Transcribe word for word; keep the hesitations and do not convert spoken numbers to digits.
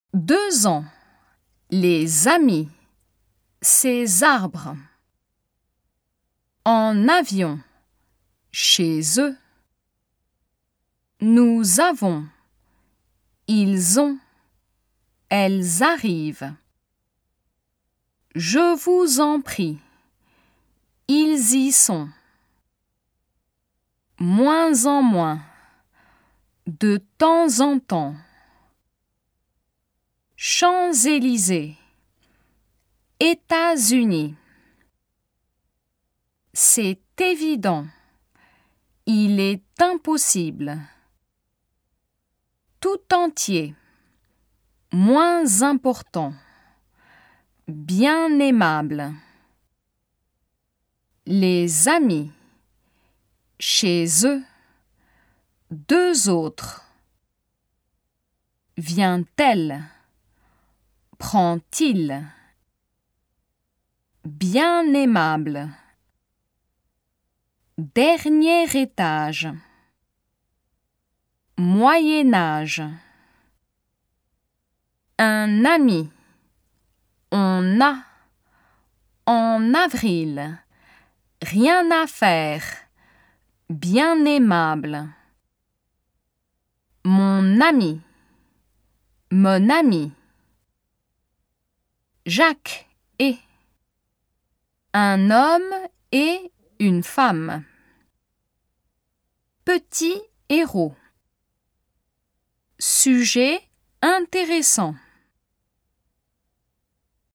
Deux ans. Les amis. Ces arbres. En avion. Chez eux. Nous avons. Ils ont. Elles arrivent. Je vous en prie. Ils y sont. Moins en moins. De temps en temps. Champs-Élysées. États-Unis. C'est évident. Il est impossible. Tout entier. Moins important. Bien aimable. Les amis. Chez eux. Deux autres. Vient-elle? Prend-il? Bien aimable. Dernier étage. Moyen Âge. Un ami. On a. En avril. Rien à faire. Bien aimable. Mon ami. Mon ami. Jacques et. Un homme et une femme. Petit héros. Sujet intéressant.